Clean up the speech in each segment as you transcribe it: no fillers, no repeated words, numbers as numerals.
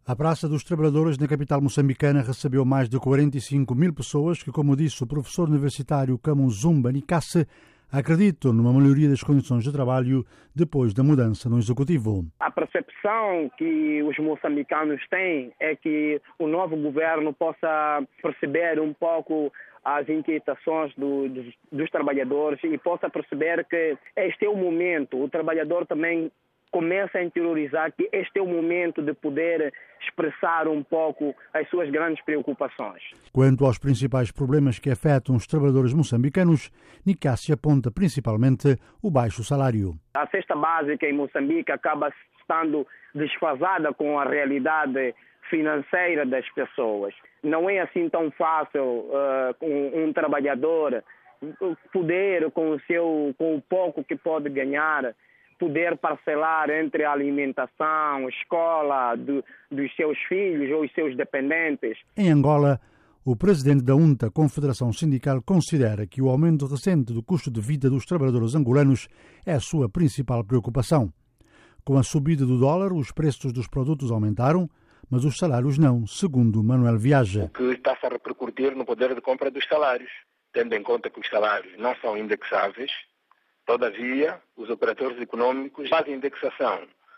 A Praça dos Trabalhadores na capital moçambicana recebeu mais de 45 mil pessoas que, como disse o professor universitário Kamuzumba Nikase, acreditam numa melhoria das condições de trabalho depois da mudança no executivo. A percepção que os moçambicanos têm é que o novo governo possa perceber um pouco as inquietações dos trabalhadores e possa perceber que este é o momento. O trabalhador também começa a interiorizar que este é o momento de poder expressar um pouco as suas grandes preocupações. Quanto aos principais problemas que afetam os trabalhadores moçambicanos, Nikase aponta principalmente o baixo salário. A cesta básica em Moçambique acaba estando desfasada com a realidade financeira das pessoas. Não é assim tão fácil um trabalhador poder, com o pouco que pode ganhar, poder parcelar entre a alimentação, a escola dos seus filhos ou os seus dependentes. Em Angola, o presidente da UNTA, Confederação Sindical, considera que o aumento recente do custo de vida dos trabalhadores angolanos é a sua principal preocupação. Com a subida do dólar, os preços dos produtos aumentaram, mas os salários não, segundo Manuel Viaja. O que está-se a repercutir no poder de compra dos salários, tendo em conta que os salários não são indexáveis. Todavia, os operadores econômicos fazem indexação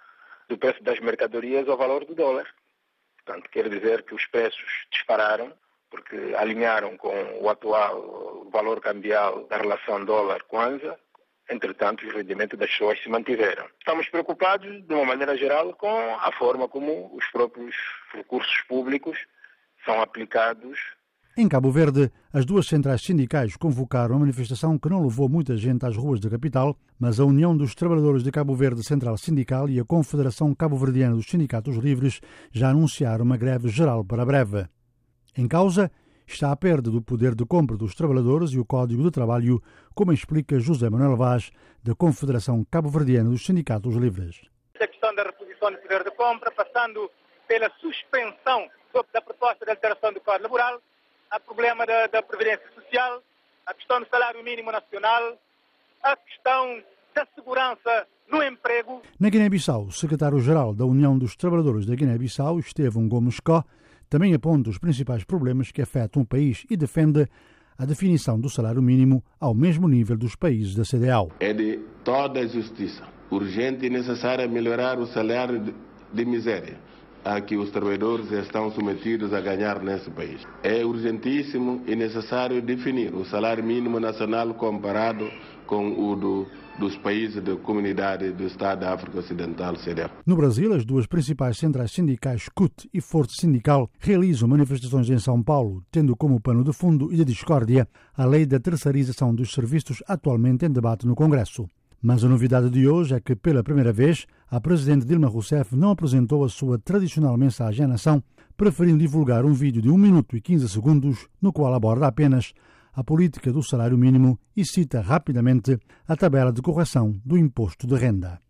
do preço das mercadorias ao valor do dólar. Portanto, quer dizer que os preços dispararam, porque alinharam com o atual valor cambial da relação dólar-kwanza. Entretanto, os rendimentos das pessoas se mantiveram. Estamos preocupados, de uma maneira geral, com a forma como os próprios recursos públicos são aplicados. Em Cabo Verde, as duas centrais sindicais convocaram uma manifestação que não levou muita gente às ruas da capital, mas a União dos Trabalhadores de Cabo Verde Central Sindical e a Confederação Cabo-Verdiana dos Sindicatos Livres já anunciaram uma greve geral para breve. Em causa está a perda do poder de compra dos trabalhadores e o Código de Trabalho, como explica José Manuel Vaz, da Confederação Cabo-Verdiana dos Sindicatos Livres. A questão da reposição do poder de compra, passando pela suspensão da proposta de alteração do Código Laboral, há problema da Previdência Social, a questão do salário mínimo nacional, a questão da segurança no emprego. Na Guiné-Bissau, o secretário-geral da União dos Trabalhadores da Guiné-Bissau, Estevão Gomes Có, também aponta os principais problemas que afetam o país e defende a definição do salário mínimo ao mesmo nível dos países da CEDEAO. É de toda a justiça, urgente e necessária melhorar o salário de miséria a que os trabalhadores estão submetidos a ganhar nesse país. É urgentíssimo e necessário definir o salário mínimo nacional comparado com o dos países da Comunidade do Estado da África Ocidental, CEDEAO. No Brasil, as duas principais centrais sindicais, CUT e Força Sindical, realizam manifestações em São Paulo, tendo como pano de fundo e de discórdia a lei da terceirização dos serviços atualmente em debate no Congresso. Mas a novidade de hoje é que, pela primeira vez, a presidente Dilma Rousseff não apresentou a sua tradicional mensagem à nação, preferindo divulgar um vídeo de 1 minuto e 15 segundos, no qual aborda apenas a política do salário mínimo e cita rapidamente a tabela de correção do imposto de renda.